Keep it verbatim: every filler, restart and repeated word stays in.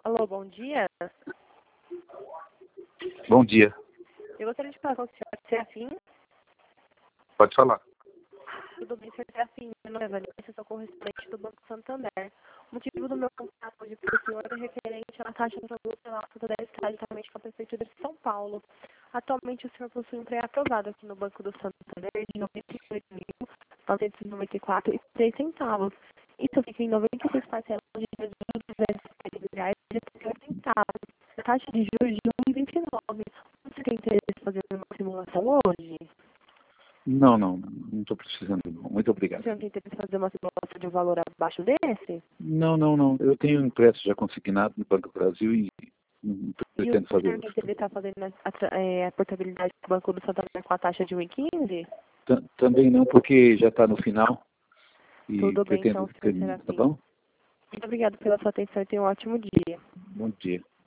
Alô, bom dia. Bom dia. Eu gostaria de falar com o senhor Serafim. Pode falar. Tudo bem, senhor Serafim? Meu nome é Vanessa, sou correspondente do Banco Santander. O motivo do meu contato hoje para o senhor é referente à taxa de juros pela Santander está diretamente com a Prefeitura de São Paulo. Atualmente, o senhor possui um pré-aprovado aqui no Banco do Santander de noventa e oito mil novecentos e noventa e quatro reais e três centavos. Isso fica em noventa e seis parcelas de juros de duzentos e cinquenta reais e trinta e oito centavos. A taxa de juros de um vírgula vinte e nove. Você tem interesse em fazer uma simulação hoje? Não, não, não estou precisando. Não. Muito obrigado. Você não tem interesse em fazer uma simulação de um valor abaixo desse? Não, não, não. Eu tenho um empréstimo já consignado no Banco do Brasil e não E o pretendo fazer senhor tem outro. interesse em estar fazendo a, a, é, a portabilidade do Banco do Santander com a taxa de um vírgula quinze? T- Também não, porque já está no final e Tudo bem, então, pretendo senhor terminar, tá Serafim. bom? Muito obrigada pela sua atenção e tenha um ótimo dia. Bom dia.